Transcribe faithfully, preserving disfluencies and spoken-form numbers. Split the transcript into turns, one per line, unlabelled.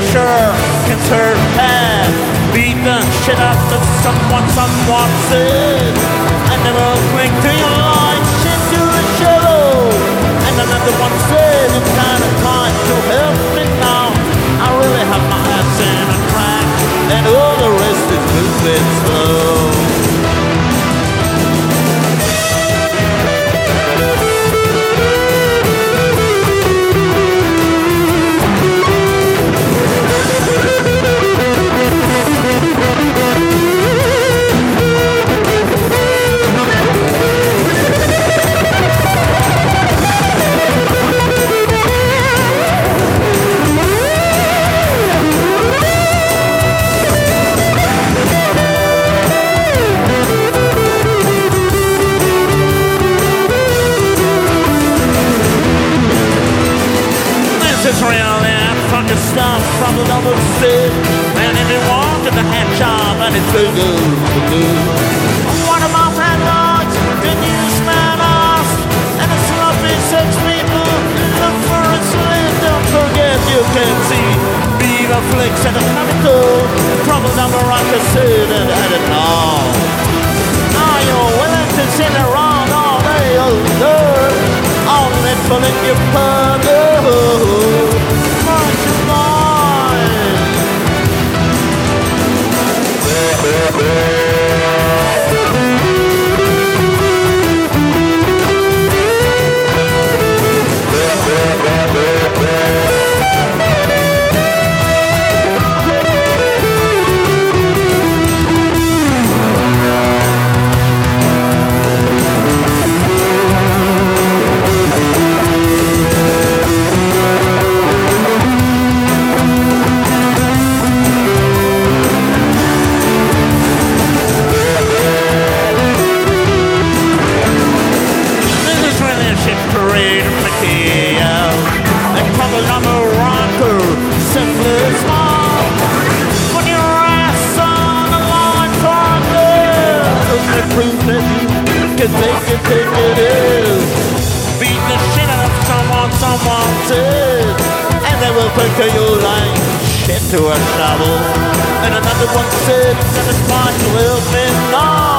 sure can serve past. Beat the shit out of someone, someone said. I never cling to your line, shit to the shadow. And another one said, it's kind of time to help me now. I really have my ass in a crack, and all the rest is moving slow. It's really fucking stuff from the double stick. And if you walk in the hand job and it's too good to do. One of my headlights, the newsman asked, and the sloppy sex people look for a slim. Don't forget you can see Beaver flicks and the chemical. Trouble number I can see that had it all. Are you willing to sit around all day, old girl? Only pulling your puddle. To your line, shit to a shovel. And another one said, and it's fine to help me now.